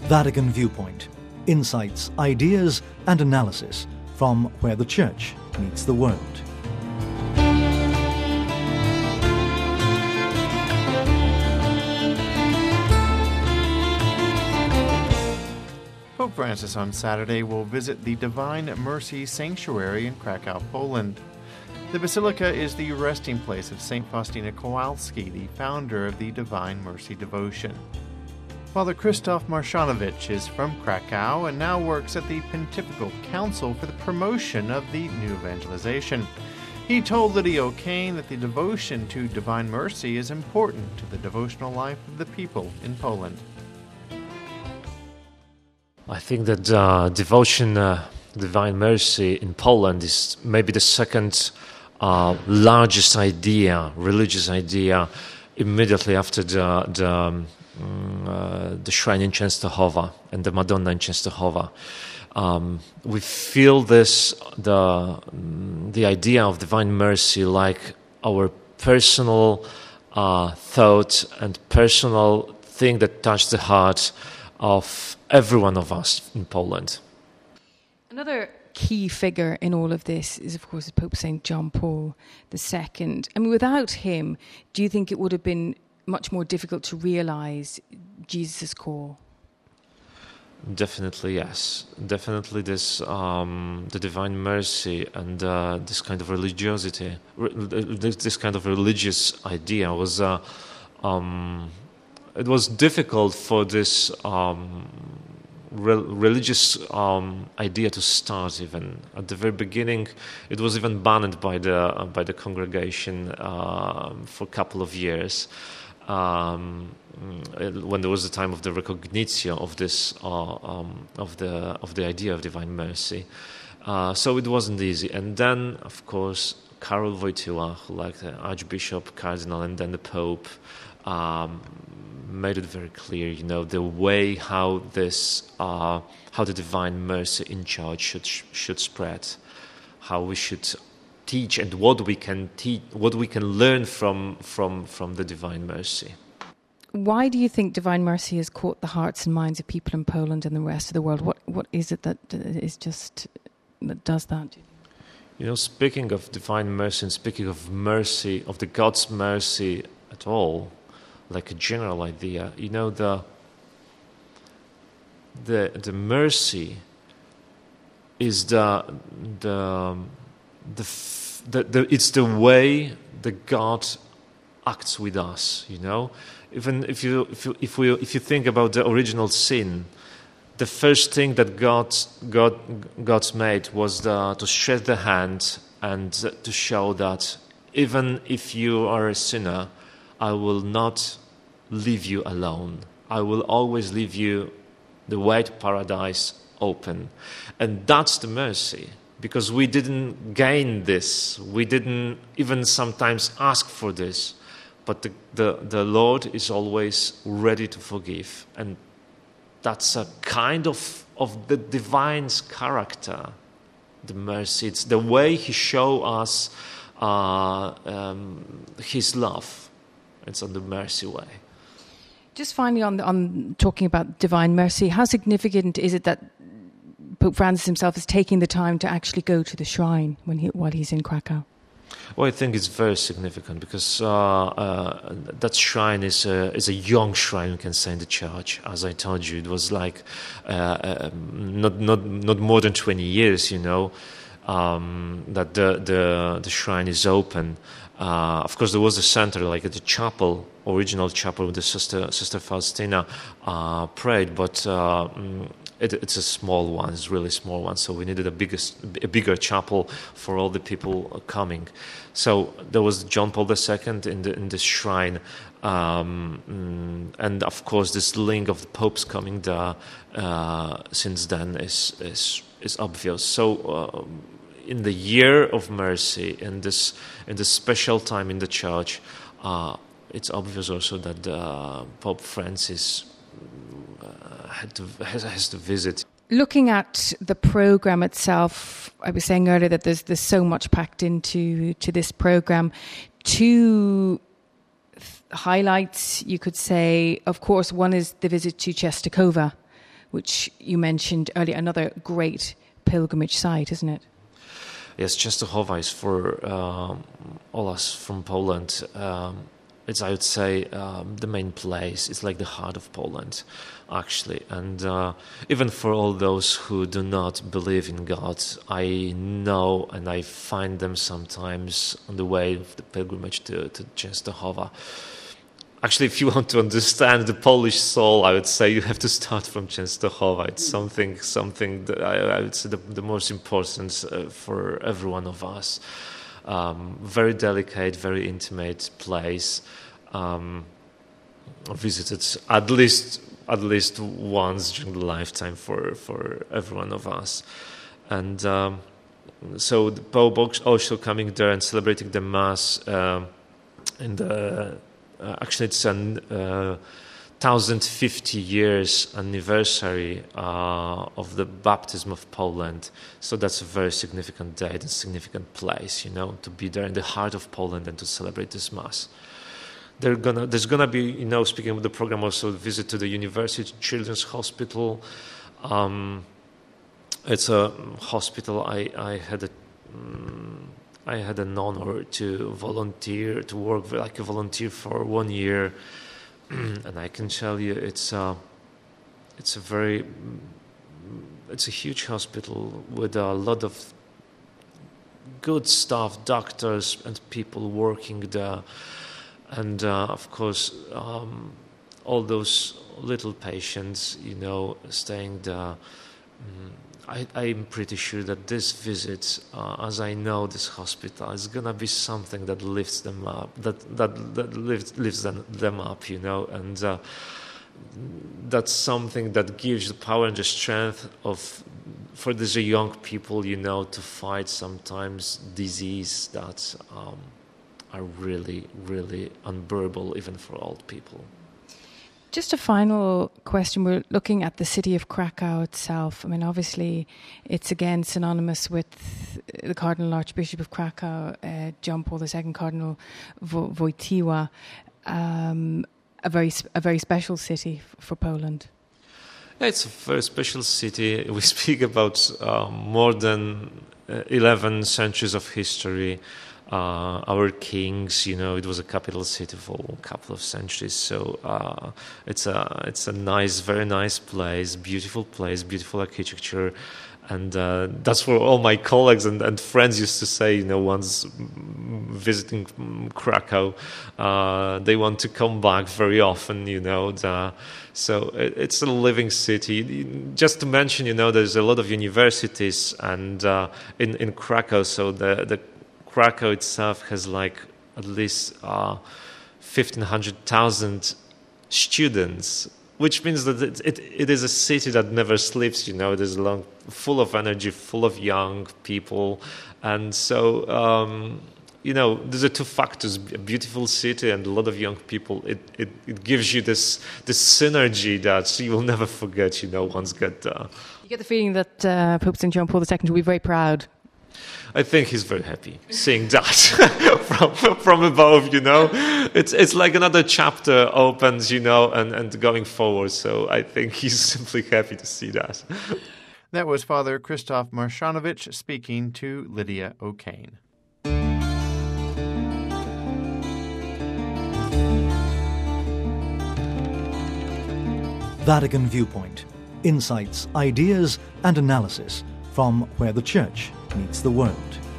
Vatican Viewpoint. Insights, ideas and analysis from where the Church meets the world. Pope Francis on Saturday will visit the Divine Mercy Sanctuary in Krakow, Poland. The basilica is the resting place of St. Faustina Kowalski, the founder of the Divine Mercy devotion. Father Krzysztof Marszanowicz is from Krakow and now works at the Pontifical Council for the promotion of the new evangelization. He told Lydia O'Kane that the devotion to Divine Mercy is important to the devotional life of the people in Poland. I think that devotion, Divine Mercy in Poland is maybe the second largest idea, religious idea, immediately after the shrine in Częstochowa and the Madonna in Częstochowa. We feel this, the idea of Divine Mercy, like our personal thought and personal thing that touched the heart of every one of us in Poland. Another key figure in all of this is, of course, Pope St. John Paul II. I mean, without him, do you think it would have been much more difficult to realise Jesus' call? Definitely, yes. Definitely this, the Divine Mercy and this kind of religiosity, this kind of religious idea was... It was difficult for this religious idea to start. Even at the very beginning, it was even banned by the congregation for a couple of years. When there was the time of the recognition of this of the idea of Divine Mercy, so it wasn't easy. And then, of course, Karol Wojtyła, who, like the Archbishop, Cardinal, and then the Pope, made it very clear, the way how the Divine Mercy in Church should spread, how we should teach, and what we can learn from the Divine Mercy. Why do you think Divine Mercy has caught the hearts and minds of people in Poland and the rest of the world? What is it that does that? Speaking of Divine Mercy and speaking of mercy, of the God's mercy at all, like a general idea, the mercy is it's the way that God acts with us. Even if you think about the original sin, the first thing that God's made was to stretch the hand and to show that even if you are a sinner, I will not leave you alone. I will always leave you the way to paradise open. And that's the mercy, because we didn't gain this. We didn't even sometimes ask for this. But the Lord is always ready to forgive. And that's a kind of the divine's character, the mercy. It's the way He shows us His love. It's on the mercy way. Just finally, on talking about Divine Mercy, how significant is it that Pope Francis himself is taking the time to actually go to the shrine while he's in Krakow? Well, I think it's very significant because that shrine is a young shrine, we can say, in the church. As I told you, it was like not more than 20 years, that the shrine is open. Of course, there was a center, like at the chapel, original chapel, where the Sister Faustina prayed, but it's a small one. It's a really small one. So we needed a bigger chapel for all the people coming. So there was John Paul II in the shrine, and of course, this link of the popes coming there since then is obvious. So. In the year of mercy, in this special time in the church, it's obvious also that Pope Francis has to visit. Looking at the program itself, I was saying earlier that there's so much packed into this program. Two highlights, you could say. Of course, one is the visit to Częstochowa, which you mentioned earlier, another great pilgrimage site, isn't it? Yes, Częstochowa is for all us from Poland. It's, I would say, the main place. It's like the heart of Poland, actually. And even for all those who do not believe in God, I know and I find them sometimes on the way of the pilgrimage to Częstochowa. Actually, if you want to understand the Polish soul, I would say you have to start from Częstochowa. It's something that I would say the most important for every one of us. Very delicate, very intimate place. Visited at least once during the lifetime for every one of us, and so the Pope also coming there and celebrating the Mass in the. Actually, it's an 1050 years anniversary of the baptism of Poland. So that's a very significant date, a significant place, to be there in the heart of Poland and to celebrate this Mass. There's gonna be, speaking of the program, also a visit to the University Children's Hospital. It's a hospital I had an honor to volunteer, to work like a volunteer for 1 year, and I can tell you it's a huge hospital with a lot of good staff, doctors and people working there, and of course all those little patients, staying there. I'm pretty sure that this visit, as I know this hospital, is gonna be something that lifts them up, that lifts them up, and that's something that gives the power and the strength for these young people, to fight sometimes disease that are really, really unbearable even for old people. Just a final question. We're looking at the city of Krakow itself. I mean, obviously, it's again synonymous with the Cardinal Archbishop of Krakow, John Paul II, Cardinal Wojtyła, a very special city for Poland. Yeah, it's a very special city. We speak about more than 11 centuries of history. Our kings, it was a capital city for a couple of centuries. So it's a nice, very nice place, beautiful architecture, and that's what all my colleagues and friends used to say. Once visiting Krakow, they want to come back very often. So it's a living city. Just to mention, there's a lot of universities and in Krakow. So the Krakow itself has at least 1,500,000 students, which means that it is a city that never sleeps. It is full of energy, full of young people, and so there's two factors: a beautiful city and a lot of young people. It gives you this synergy that you will never forget. Once get there. You get the feeling that Pope St. John Paul II will be very proud. I think he's very happy seeing that from above. It's like another chapter opens, and going forward. So I think he's simply happy to see that. That was Father Krzysztof Marszanowicz speaking to Lydia O'Kane. Vatican Viewpoint. Insights, ideas and analysis from where the Church meets the world.